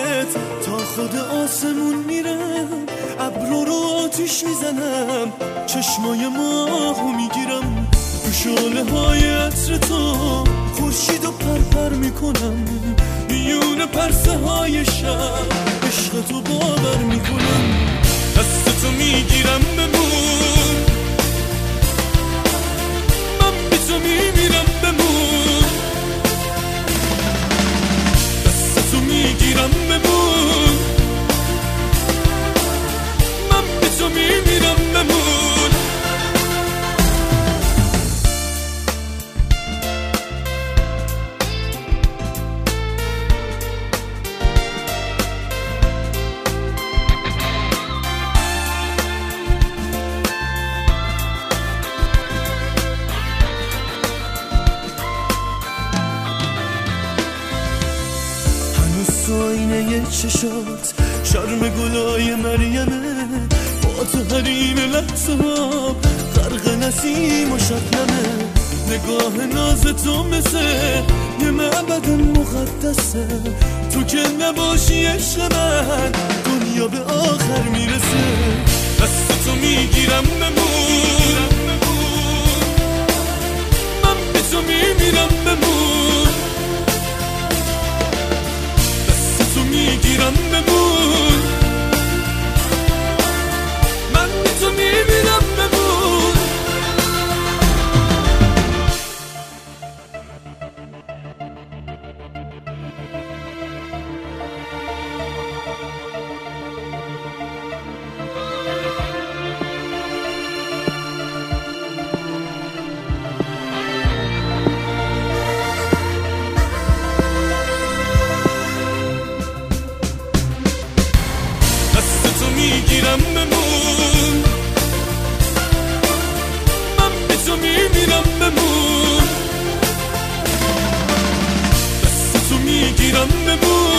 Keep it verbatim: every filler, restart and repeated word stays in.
چشمایت تا خود آسمون میرم، ابرو رو آتیش میزنم، چشمای ماهو میگیرم، تو شعله های عطر تو خورشید و پرپر میکنم، میون پرسه های شب عشق تو باور میکنم، دست تو میگیرم بمون، من بی تو میمیرم بمون، دست تو میگیرم بمون، من بی تو میمیرم بمون. آینه چشات شرم گلای مریمه، با تو حریم لحظه ها غرق نسیم و شبنمه، نگاه ناز تو مثل یه معبد مقدسه، تو که نباشی عشق من دنیا به آخر میرسه، دست تو میگیرم بمون، من بی تو میمیرم بمون، میگیرم بمون، من بی تو میمیرم بمون. میگیرم بمون، من بی تو میمیرم بمون، دست تو میگیرم بمون.